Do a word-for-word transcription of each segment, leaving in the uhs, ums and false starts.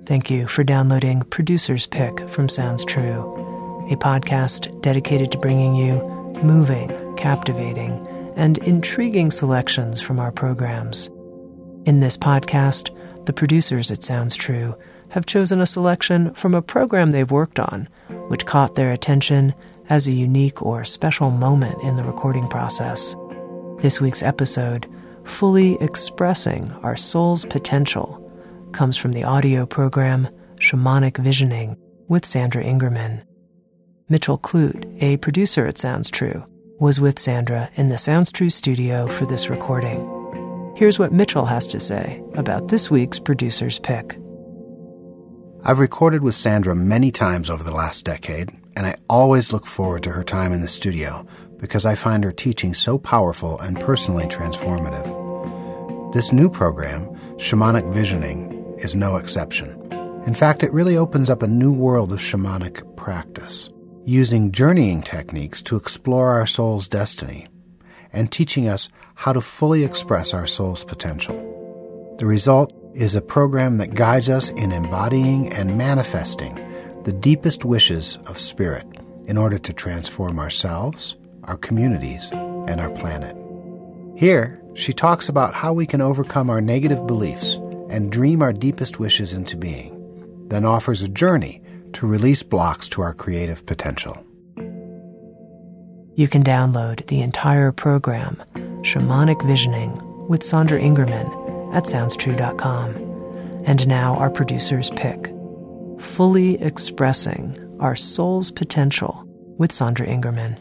Thank you for downloading Producer's Pick from Sounds True, a podcast dedicated to bringing you moving, captivating, and intriguing selections from our programs. In this podcast, the producers at Sounds True have chosen a selection from a program they've worked on, which caught their attention as a unique or special moment in the recording process. This week's episode, Fully Expressing Our Soul's Potential, comes from the audio program Shamanic Visioning with Sandra Ingerman. Mitchell Clute, a producer at Sounds True, was with Sandra in the Sounds True studio for this recording. Here's what Mitchell has to say about this week's Producer's Pick. I've recorded with Sandra many times over the last decade, and I always look forward to her time in the studio because I find her teaching so powerful and personally transformative. This new program, Shamanic Visioning, is no exception. In fact, it really opens up a new world of shamanic practice, using journeying techniques to explore our soul's destiny and teaching us how to fully express our soul's potential. The result is a program that guides us in embodying and manifesting the deepest wishes of spirit in order to transform ourselves, our communities, and our planet. Here, she talks about how we can overcome our negative beliefs and dream our deepest wishes into being, then offers a journey to release blocks to our creative potential. You can download the entire program, Shamanic Visioning with Sandra Ingerman, at sounds true dot com. And now our producer's pick, Fully Expressing Our Soul's Potential with Sandra Ingerman.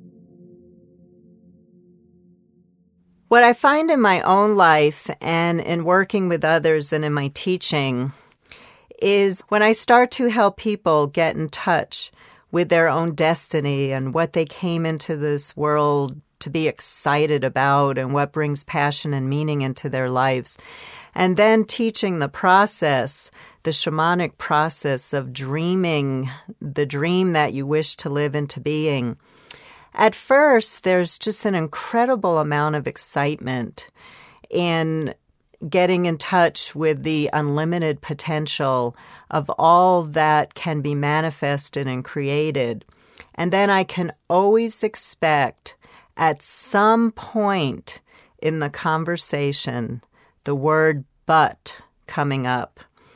What I find in my own life and in working with others and in my teaching is when I start to help people get in touch with their own destiny and what they came into this world to be excited about and what brings passion and meaning into their lives, and then teaching the process, the shamanic process of dreaming the dream that you wish to live into being. At first, there's just an incredible amount of excitement in getting in touch with the unlimited potential of all that can be manifested and created. And then I can always expect at some point in the conversation the word but coming up.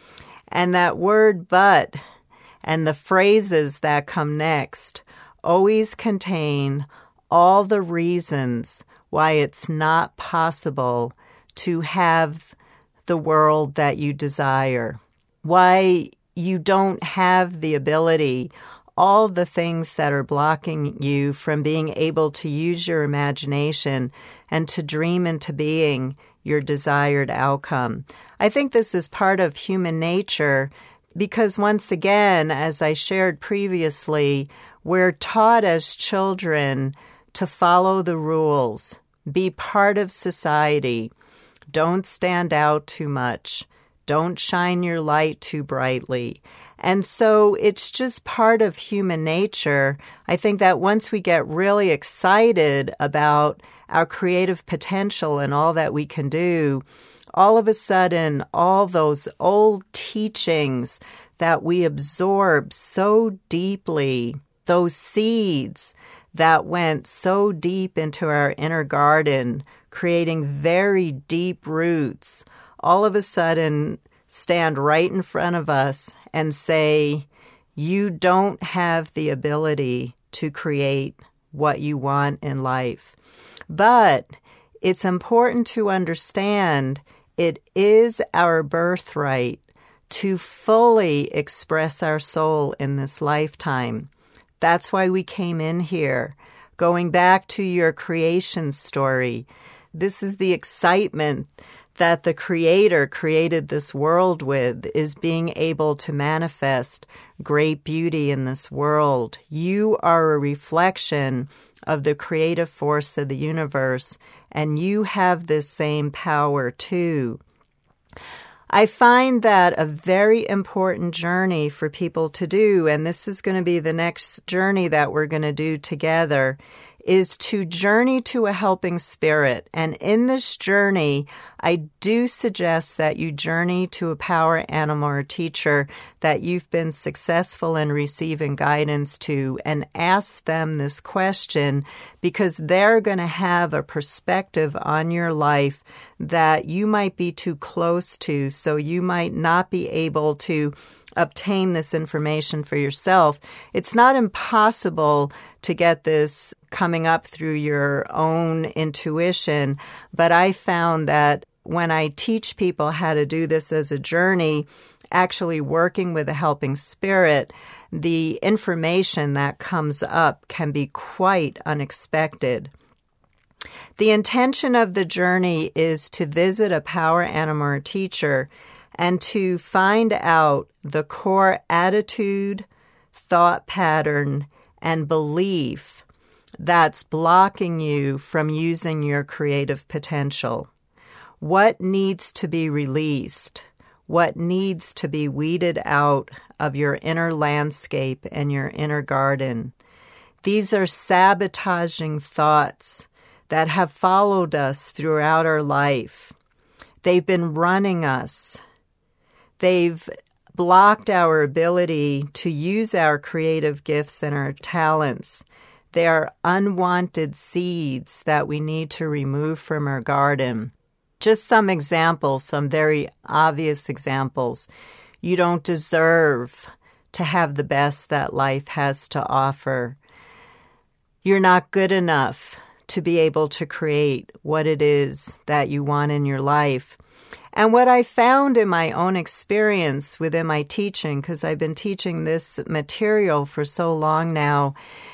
And that word but and the phrases that come next always contain all the reasons why it's not possible to have the world that you desire, why you don't have the ability, all the things that are blocking you from being able to use your imagination and to dream into being your desired outcome. I think this is part of human nature because once again, as I shared previously, we're taught as children to follow the rules, be part of society, don't stand out too much, don't shine your light too brightly. And so it's just part of human nature. I think that once we get really excited about our creative potential and all that we can do, all of a sudden, all those old teachings that we absorb so deeply, those seeds that went so deep into our inner garden, creating very deep roots, all of a sudden stand right in front of us and say, you don't have the ability to create what you want in life. But it's important to understand it is our birthright to fully express our soul in this lifetime. That's why we came in here. Going back to your creation story, this is the excitement that the Creator created this world with, is being able to manifest great beauty in this world. You are a reflection of the creative force of the universe, and you have this same power too. I find that a very important journey for people to do, and this is going to be the next journey that we're going to do together, is to journey to a helping spirit. And in this journey, I do suggest that you journey to a power animal or teacher that you've been successful in receiving guidance to, and ask them this question, because they're going to have a perspective on your life that you might be too close to, so you might not be able to obtain this information for yourself. It's not impossible to get this coming up through your own intuition, but I found that when I teach people how to do this as a journey, actually working with a helping spirit, the information that comes up can be quite unexpected. The intention of the journey is to visit a power animal or teacher and to find out the core attitude, thought pattern, and belief that's blocking you from using your creative potential. What needs to be released? What needs to be weeded out of your inner landscape and your inner garden? These are sabotaging thoughts that have followed us throughout our life. They've been running us. They've blocked our ability to use our creative gifts and our talents. They are unwanted seeds that we need to remove from our garden. Just some examples, some very obvious examples. You don't deserve to have the best that life has to offer. You're not good enough to be able to create what it is that you want in your life. And what I found in my own experience within my teaching, because I've been teaching this material for so long now,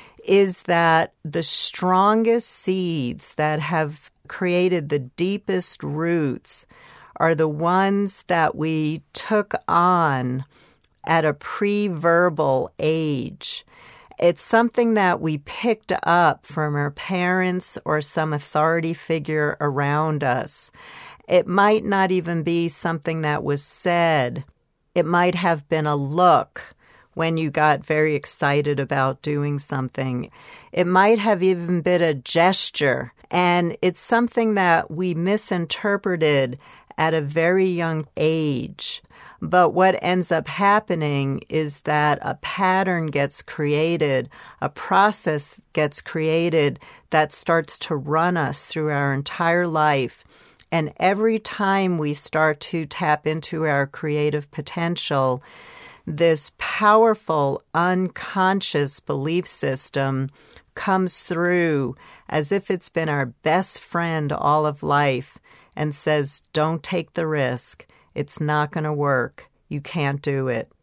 is that the strongest seeds that have created the deepest roots are the ones that we took on at a pre-verbal age. It's something that we picked up from our parents or some authority figure around us. It might not even be something that was said. It might have been a look when you got very excited about doing something. It might have even been a gesture. And it's something that we misinterpreted at a very young age. But what ends up happening is that a pattern gets created, a process gets created that starts to run us through our entire life. And every time we start to tap into our creative potential, this powerful unconscious belief system comes through as if it's been our best friend all of life and says, don't take the risk. It's not going to work. You can't do it.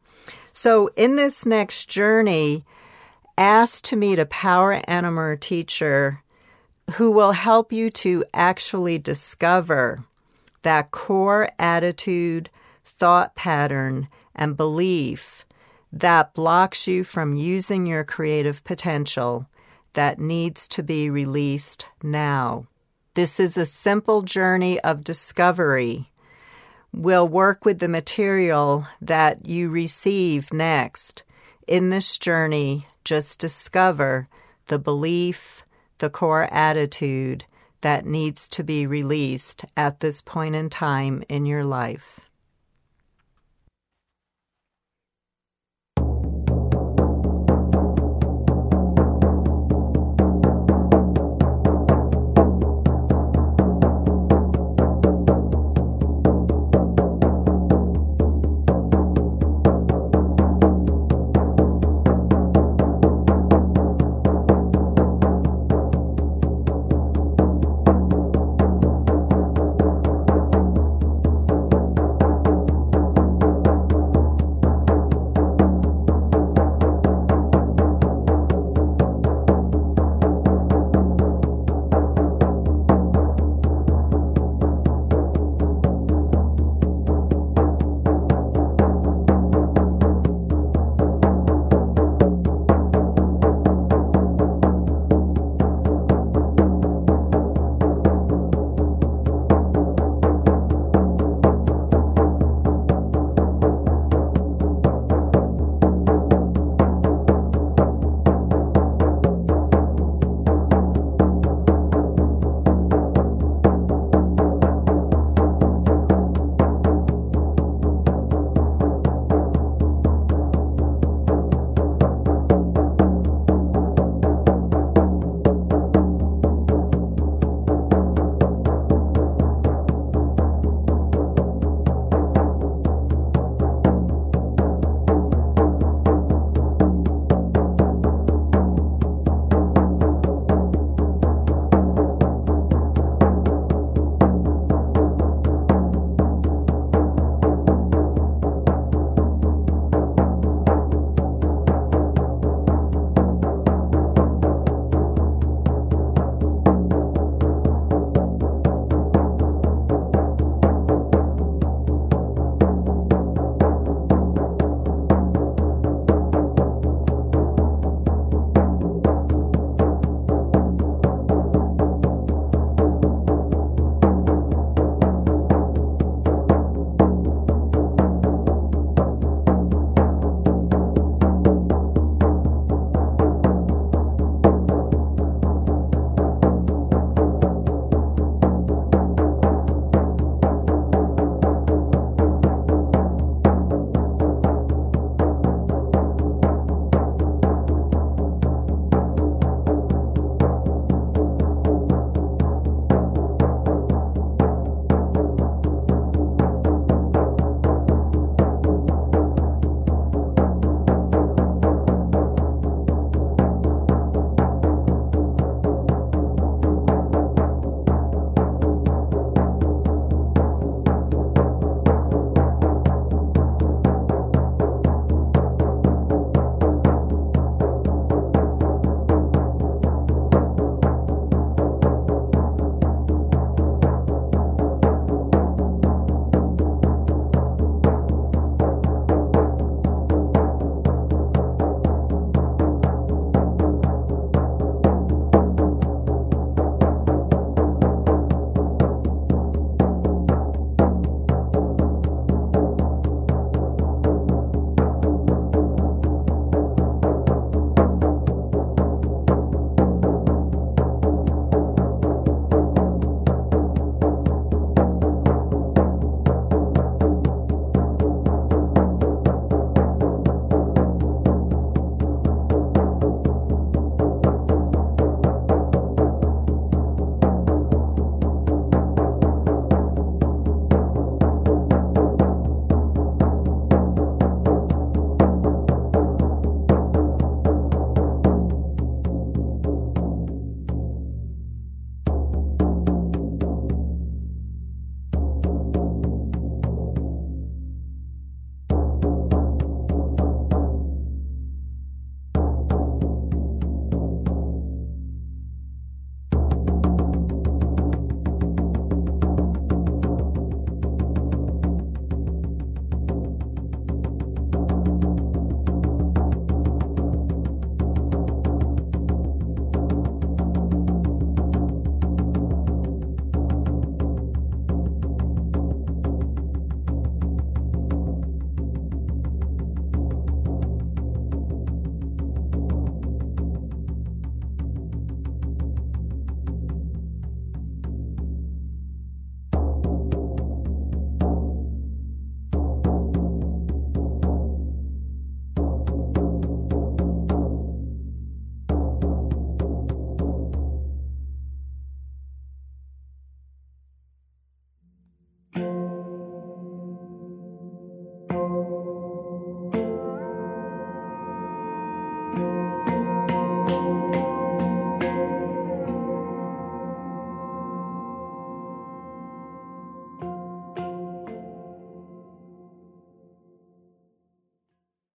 So in this next journey, ask to meet a power animal or teacher who will help you to actually discover that core attitude, thought pattern, and belief that blocks you from using your creative potential that needs to be released now. This is a simple journey of discovery. We'll work with the material that you receive next. In this journey, just discover the belief, the core attitude that needs to be released at this point in time in your life.